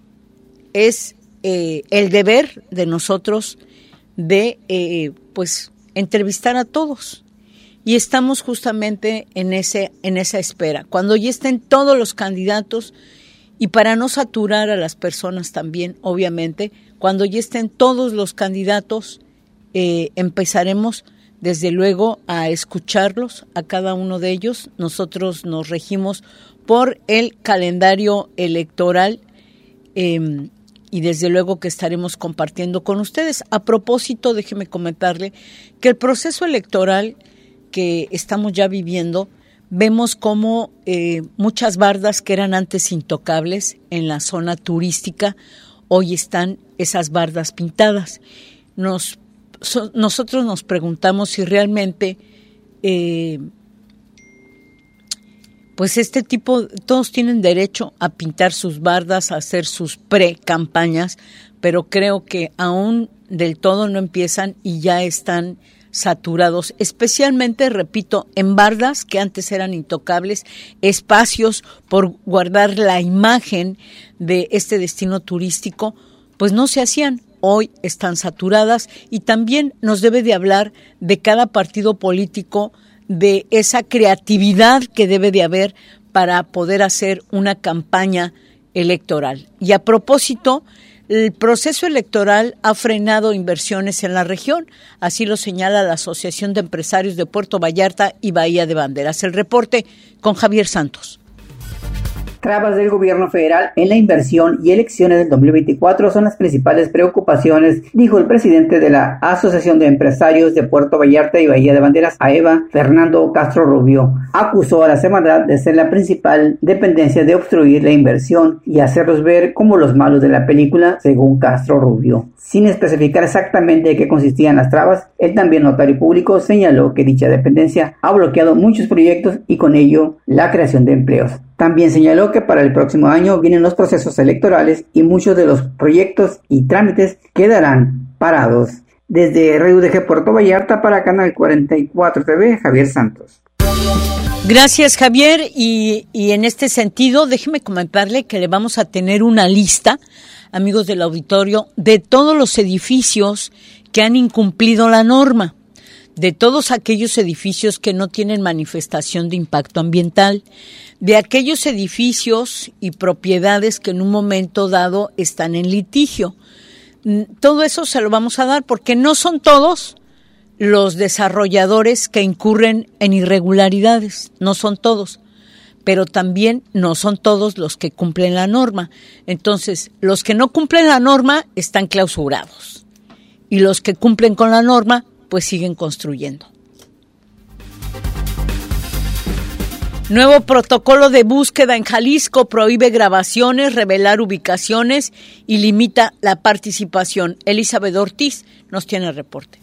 es eh, el deber de nosotros de eh, pues entrevistar a todos y estamos justamente en ese en esa espera. Cuando ya estén todos los candidatos y para no saturar a las personas también, obviamente, cuando ya estén todos los candidatos, Eh, empezaremos desde luego a escucharlos a cada uno de ellos. Nosotros nos regimos por el calendario electoral eh, y desde luego que estaremos compartiendo con ustedes. A propósito, déjeme comentarle que el proceso electoral que estamos ya viviendo, vemos como eh, muchas bardas que eran antes intocables en la zona turística, hoy están esas bardas pintadas. Nos So, nosotros nos preguntamos si realmente eh, pues este tipo, todos tienen derecho a pintar sus bardas, a hacer sus pre-campañas, pero creo que aún del todo no empiezan y ya están saturados, especialmente, repito, en bardas que antes eran intocables, espacios por guardar la imagen de este destino turístico, pues no se hacían. Hoy están saturadas y también nos debe de hablar de cada partido político, de esa creatividad que debe de haber para poder hacer una campaña electoral. Y a propósito, el proceso electoral ha frenado inversiones en la región, así lo señala la Asociación de Empresarios de Puerto Vallarta y Bahía de Banderas. El reporte con Javier Santos. Trabas del gobierno federal en la inversión y elecciones del dos mil veinticuatro son las principales preocupaciones, dijo el presidente de la Asociación de Empresarios de Puerto Vallarta y Bahía de Banderas, A E B A, Fernando Castro Rubio. Acusó a la Semarnat de ser la principal dependencia de obstruir la inversión y hacerlos ver como los malos de la película, según Castro Rubio. Sin especificar exactamente de qué consistían las trabas, el también notario público señaló que dicha dependencia ha bloqueado muchos proyectos y con ello la creación de empleos. También señaló que para el próximo año vienen los procesos electorales y muchos de los proyectos y trámites quedarán parados. Desde R U D G Puerto Vallarta para Canal cuarenta y cuatro T V, Javier Santos. Gracias, Javier. Y, y en este sentido, déjeme comentarle que le vamos a tener una lista, amigos del auditorio, de todos los edificios que han incumplido la norma, de todos aquellos edificios que no tienen manifestación de impacto ambiental, de aquellos edificios y propiedades que en un momento dado están en litigio, Todo eso se lo vamos a dar porque no son todos los desarrolladores que incurren en irregularidades, no son todos, pero también no son todos los que cumplen la norma. Entonces, los que no cumplen la norma están clausurados y los que cumplen con la norma pues siguen construyendo. Nuevo protocolo de búsqueda en Jalisco prohíbe grabaciones, revelar ubicaciones y limita la participación. Elizabeth Ortiz nos tiene el reporte.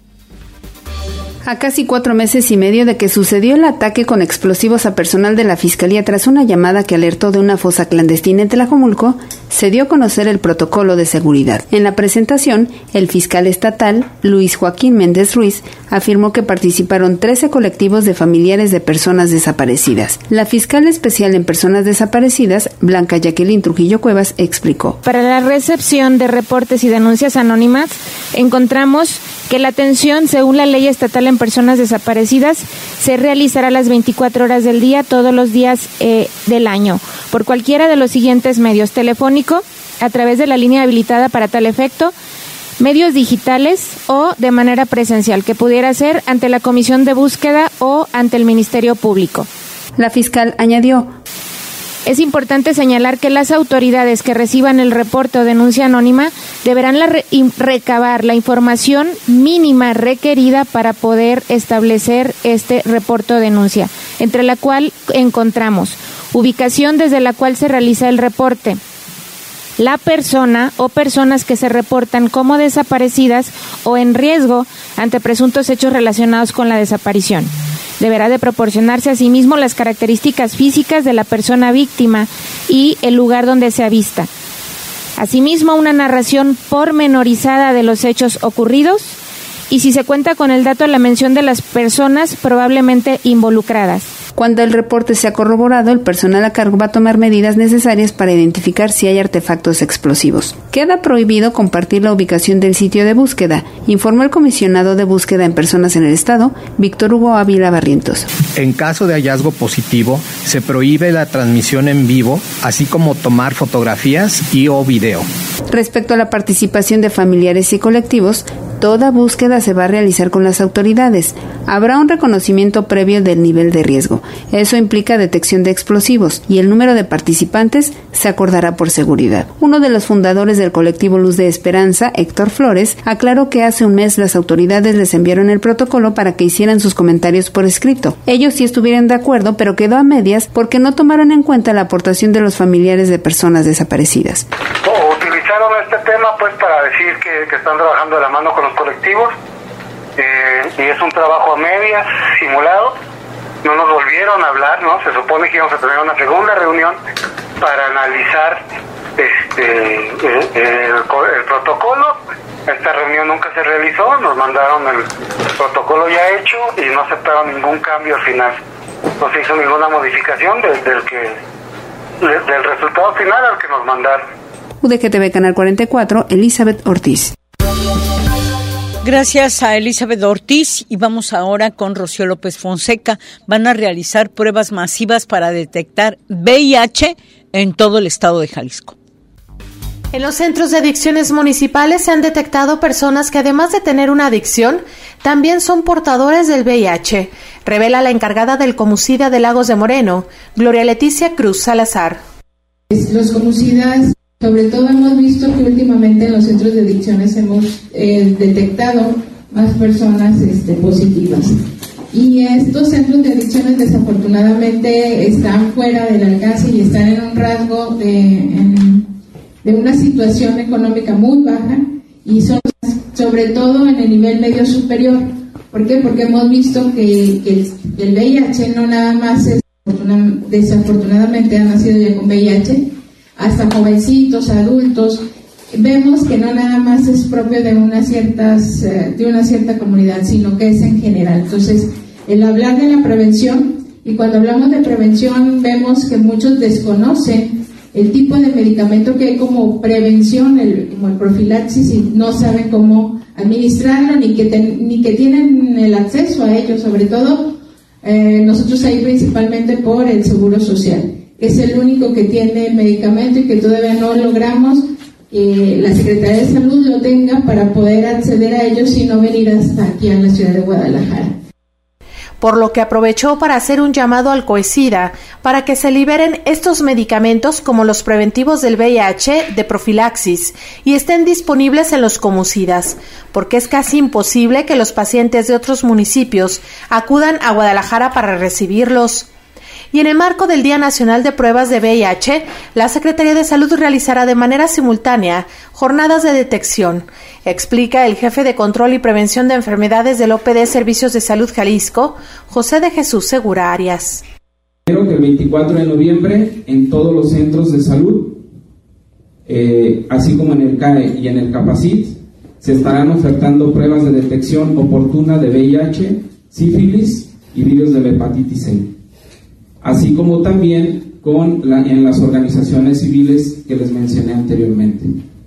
A casi cuatro meses y medio de que sucedió el ataque con explosivos a personal de la Fiscalía tras una llamada que alertó de una fosa clandestina en Tlajomulco, se dio a conocer el protocolo de seguridad. En la presentación, el fiscal estatal, Luis Joaquín Méndez Ruiz, afirmó que participaron trece colectivos de familiares de personas desaparecidas. La fiscal especial en personas desaparecidas, Blanca Jacqueline Trujillo Cuevas, explicó. Para la recepción de reportes y denuncias anónimas, encontramos que la atención, según la ley estatal en personas desaparecidas, se realizará a las veinticuatro horas del día, todos los días eh, del año, por cualquiera de los siguientes medios: telefónico, a través de la línea habilitada para tal efecto, medios digitales o de manera presencial, que pudiera ser ante la Comisión de Búsqueda o ante el Ministerio Público. La fiscal añadió: es importante señalar que las autoridades que reciban el reporte o denuncia anónima deberán la re- recabar la información mínima requerida para poder establecer este reporte o denuncia, entre la cual encontramos ubicación desde la cual se realiza el reporte, la persona o personas que se reportan como desaparecidas o en riesgo ante presuntos hechos relacionados con la desaparición. Deberá de proporcionarse asimismo las características físicas de la persona víctima y el lugar donde se avista. Asimismo, una narración pormenorizada de los hechos ocurridos y, si se cuenta con el dato, la mención de las personas probablemente involucradas. Cuando el reporte sea corroborado, el personal a cargo va a tomar medidas necesarias para identificar si hay artefactos explosivos. Queda prohibido compartir la ubicación del sitio de búsqueda, informó el comisionado de búsqueda en personas en el estado, Víctor Hugo Ávila Barrientos. En caso de hallazgo positivo, se prohíbe la transmisión en vivo, así como tomar fotografías y o video. Respecto a la participación de familiares y colectivos, toda búsqueda se va a realizar con las autoridades. Habrá un reconocimiento previo del nivel de riesgo. Eso implica detección de explosivos y el número de participantes se acordará por seguridad. Uno de los fundadores del colectivo Luz de Esperanza, Héctor Flores, aclaró que hace un mes las autoridades les enviaron el protocolo para que hicieran sus comentarios por escrito. Ellos sí estuvieron de acuerdo, pero quedó a medias porque no tomaron en cuenta la aportación de los familiares de personas desaparecidas. Oh, utilizaron este tema pues para decir que, que están trabajando de la mano con los colectivos eh, y es un trabajo a medias, simulado. No nos volvieron a hablar, ¿no? Se supone que íbamos a tener una segunda reunión para analizar este el, el, el protocolo. Esta reunión nunca se realizó, nos mandaron el protocolo ya hecho y no aceptaron ningún cambio al final. No se hizo ninguna modificación del, del, que, del resultado final al que nos mandaron. U D G T V Canal cuarenta y cuatro, Elizabeth Ortiz. Gracias a Elizabeth Ortiz y vamos ahora con Rocío López Fonseca. Van a realizar pruebas masivas para detectar V I H en todo el estado de Jalisco. En los centros de adicciones municipales se han detectado personas que, además de tener una adicción, también son portadores del V I H, revela la encargada del Comusida de Lagos de Moreno, Gloria Leticia Cruz Salazar. Los comusidas, sobre todo hemos visto que últimamente en los centros de adicciones hemos eh, detectado más personas este, positivas. Y estos centros de adicciones desafortunadamente están fuera del alcance y están en un rasgo de, en, de una situación económica muy baja y son sobre todo en el nivel medio superior. ¿Por qué? Porque hemos visto que, que el, el V I H no nada más es, desafortunadamente han nacido ya con V I H, hasta jovencitos, adultos. Vemos que no nada más es propio de unas ciertas de una cierta comunidad, sino que es en general. Entonces, el hablar de la prevención, y cuando hablamos de prevención vemos que muchos desconocen el tipo de medicamento que hay como prevención, el, como el profilaxis, y no saben cómo administrarlo, ni que, ten, ni que tienen el acceso a ello, sobre todo eh, nosotros ahí principalmente por el Seguro Social. Es el único que tiene medicamento y que todavía no logramos que la Secretaría de Salud lo tenga para poder acceder a ellos y no venir hasta aquí a la ciudad de Guadalajara. Por lo que aprovechó para hacer un llamado al COESIDA para que se liberen estos medicamentos como los preventivos del V I H de profilaxis y estén disponibles en los Comusidas, porque es casi imposible que los pacientes de otros municipios acudan a Guadalajara para recibirlos. Y en el marco del Día Nacional de Pruebas de V I H, la Secretaría de Salud realizará de manera simultánea jornadas de detección, explica el jefe de Control y Prevención de Enfermedades del O P D Servicios de Salud Jalisco, José de Jesús Segura Arias. Espero que el veinticuatro de noviembre en todos los centros de salud, eh, así como en el C A E y en el Capacit, se estarán ofertando pruebas de detección oportuna de V I H, sífilis y virus de la hepatitis C, así como también con la, en las organizaciones civiles que les mencioné anteriormente.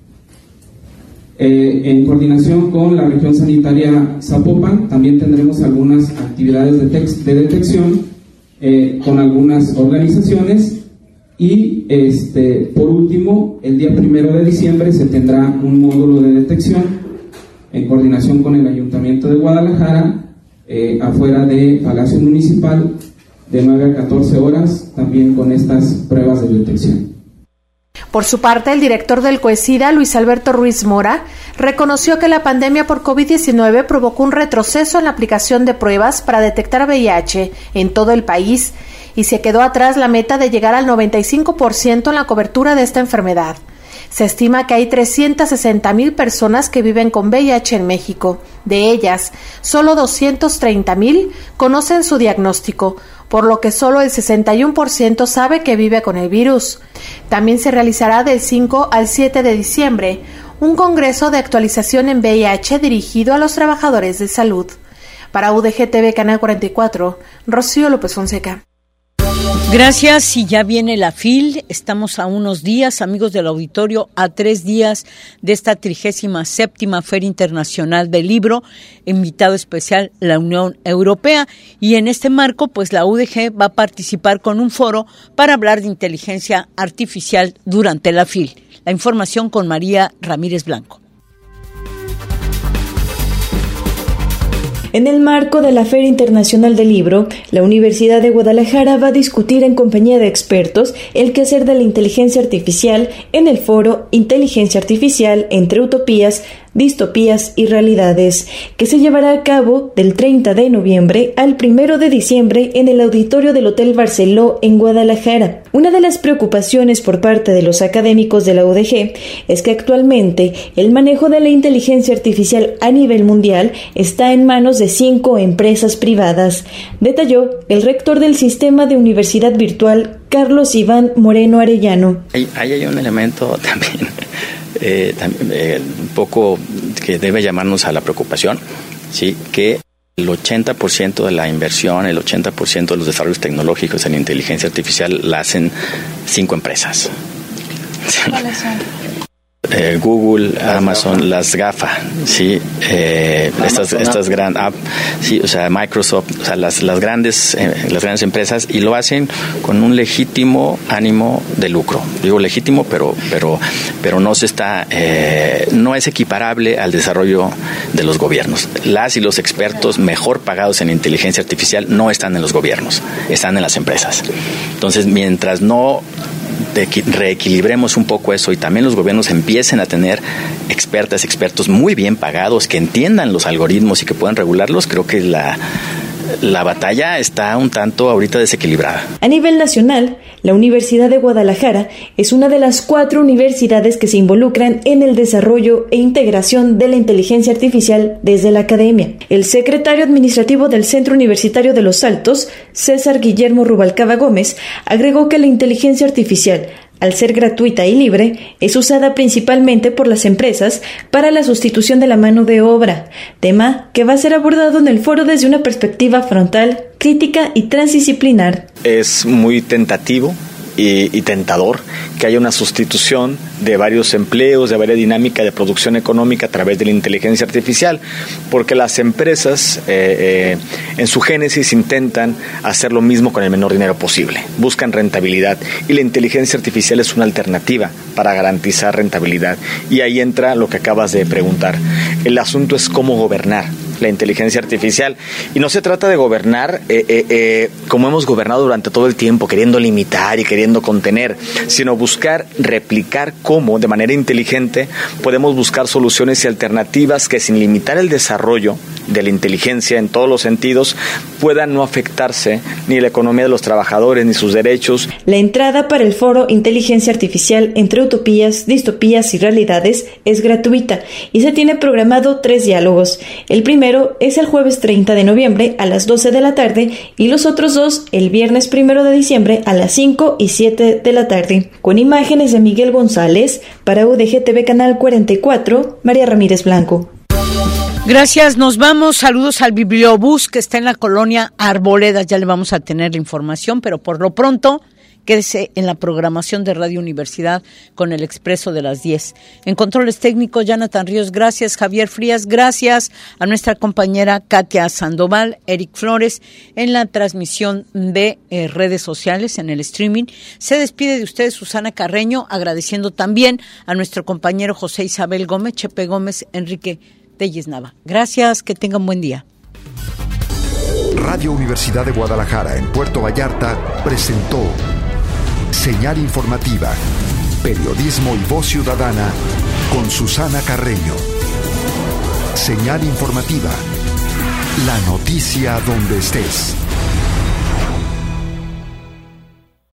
Eh, en coordinación con la región sanitaria Zapopan, también tendremos algunas actividades de, tex, de detección eh, con algunas organizaciones y este, por último, el día primero de diciembre se tendrá un módulo de detección en coordinación con el Ayuntamiento de Guadalajara, eh, afuera de Palacio Municipal, de nueve a catorce horas, también con estas pruebas de detección. Por su parte, el director del COESIDA, Luis Alberto Ruiz Mora, reconoció que la pandemia por COVID diecinueve provocó un retroceso en la aplicación de pruebas para detectar V I H en todo el país y se quedó atrás la meta de llegar al noventa y cinco por ciento en la cobertura de esta enfermedad. Se estima que hay trescientas sesenta mil personas que viven con V I H en México. De ellas, solo doscientos treinta mil conocen su diagnóstico, por lo que solo el sesenta y uno por ciento sabe que vive con el virus. También se realizará del cinco al siete de diciembre un congreso de actualización en V I H dirigido a los trabajadores de salud. Para U D G T V Canal cuarenta y cuatro, Rocío López Fonseca. Gracias, y ya viene la F I L. Estamos a unos días, amigos del auditorio, a tres días de esta trigésima séptima Feria Internacional del Libro, invitado especial la Unión Europea, y en este marco, pues la U D G va a participar con un foro para hablar de inteligencia artificial durante la F I L. La información con María Ramírez Blanco. En el marco de la Feria Internacional del Libro, la Universidad de Guadalajara va a discutir en compañía de expertos el quehacer de la inteligencia artificial en el foro Inteligencia Artificial entre utopías, distopías y realidades, que se llevará a cabo del treinta de noviembre al primero de diciembre en el auditorio del Hotel Barceló en Guadalajara. Una de las preocupaciones por parte de los académicos de la U D G es que actualmente el manejo de la inteligencia artificial a nivel mundial está en manos de cinco empresas privadas, detalló el rector del Sistema de Universidad Virtual, Carlos Iván Moreno Arellano. Ahí hay, hay un elemento también, eh, también eh, un poco que debe llamarnos a la preocupación, ¿sí? Que el ochenta por ciento de la inversión, el ochenta por ciento de los desarrollos tecnológicos en inteligencia artificial la hacen cinco empresas. ¿Cuáles son? Eh, Google, Amazon, las GAFA, sí, eh, estas estas grandes, ah, sí, o sea, Microsoft, o sea, las las grandes eh, las grandes empresas, y lo hacen con un legítimo ánimo de lucro. Digo legítimo, pero pero pero no se está eh, no es equiparable al desarrollo de los gobiernos. Las y los expertos mejor pagados en inteligencia artificial no están en los gobiernos, están en las empresas. Entonces, mientras no reequilibremos un poco eso y también los gobiernos empiecen a tener expertas, expertos muy bien pagados que entiendan los algoritmos y que puedan regularlos, creo que la, la batalla está un tanto ahorita desequilibrada. A nivel nacional, la Universidad de Guadalajara es una de las cuatro universidades que se involucran en el desarrollo e integración de la inteligencia artificial desde la academia. El secretario administrativo del Centro Universitario de Los Altos, César Guillermo Rubalcaba Gómez, agregó que la inteligencia artificial, al ser gratuita y libre, es usada principalmente por las empresas para la sustitución de la mano de obra, tema que va a ser abordado en el foro desde una perspectiva frontal, crítica y transdisciplinar. Es muy tentativo y, y tentador que haya una sustitución de varios empleos, de varias dinámicas de producción económica a través de la inteligencia artificial, porque las empresas eh, eh, en su génesis intentan hacer lo mismo con el menor dinero posible, buscan rentabilidad y la inteligencia artificial es una alternativa para garantizar rentabilidad. Y ahí entra lo que acabas de preguntar. El asunto es cómo gobernar la inteligencia artificial. Y no se trata de gobernar eh, eh, eh, como hemos gobernado durante todo el tiempo, queriendo limitar y queriendo contener, sino buscar replicar cómo, de manera inteligente, podemos buscar soluciones y alternativas que, sin limitar el desarrollo de la inteligencia en todos los sentidos, puedan no afectarse ni la economía de los trabajadores ni sus derechos. La entrada para el foro Inteligencia Artificial entre utopías, distopías y realidades es gratuita y se tiene programado tres diálogos. El primero es el jueves treinta de noviembre a las doce de la tarde y los otros dos el viernes primero de diciembre a las cinco y siete de la tarde. Con imágenes de Miguel González, para U D G T V Canal cuarenta y cuatro, María Ramírez Blanco. Gracias, nos vamos. Saludos al Bibliobús que está en la colonia Arboledas. Ya le vamos a tener la información, pero por lo pronto quédese en la programación de Radio Universidad con el Expreso de las diez. En controles técnicos, Jonathan Ríos, gracias. Javier Frías, gracias. A nuestra compañera Katia Sandoval, Eric Flores, en la transmisión de eh, redes sociales, en el streaming. Se despide de ustedes Susana Carreño, agradeciendo también a nuestro compañero José Isabel Gómez, Chepe Gómez, Enrique Telles Nava. Gracias, que tengan buen día. Radio Universidad de Guadalajara en Puerto Vallarta presentó Señal Informativa, periodismo y voz ciudadana con Susana Carreño. Señal Informativa, la noticia donde estés.